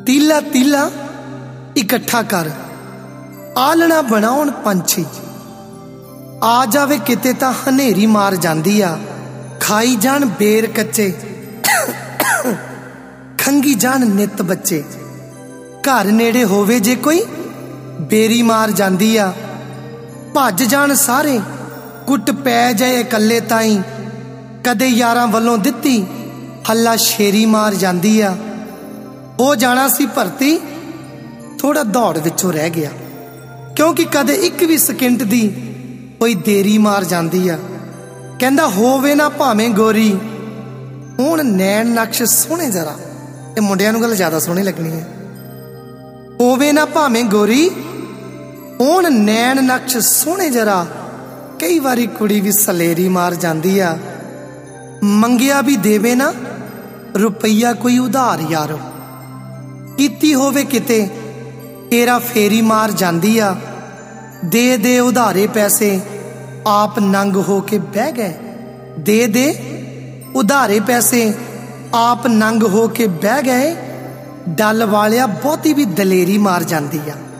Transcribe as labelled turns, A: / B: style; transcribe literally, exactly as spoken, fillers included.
A: तीला तीला इकट्ठा कर, आलना बनाउण पंछी। आ जावे किते तां हनेरी मार जांदी आ, खाई जान बेर कच्चे, खंगी जान नित बच्चे। घर नेड़े होवे जे कोई, बेरी मार जांदी आ। भज जान सारे, कुट पै जाए कल्ले ताई। कदे यारां वल्लों दित्ती, हल्ला शेरी मार जांदी आ। हो जाना सी भर्ती, थोड़ा दौड़ विचों रह गया, क्योंकि कदे एक भी सकिंट दी कोई देरी मार जांदी आ। कहंदा होवे ना भावें गोरी, हुण नैन नक्श सोहणे जरा। ये मुंडियां नूं गल ज्यादा सोहणी लगनी है। होवे ना भावें गोरी, हुण नैन नक्श सोहणे जरा। कई वारी कुड़ी भी सलेरी मार जांदी आ। मंगिया भी देवे ना रुपया कोई उधार यारो, कीती होवे किते तेरा फेरी मार जांदी आ। दे दे उधारे पैसे, आप नंग हो के बह गए। दे दे उधारे पैसे, आप नंग हो के बह गए। डल वालिया बहुती भी दलेरी मार जांदी आ।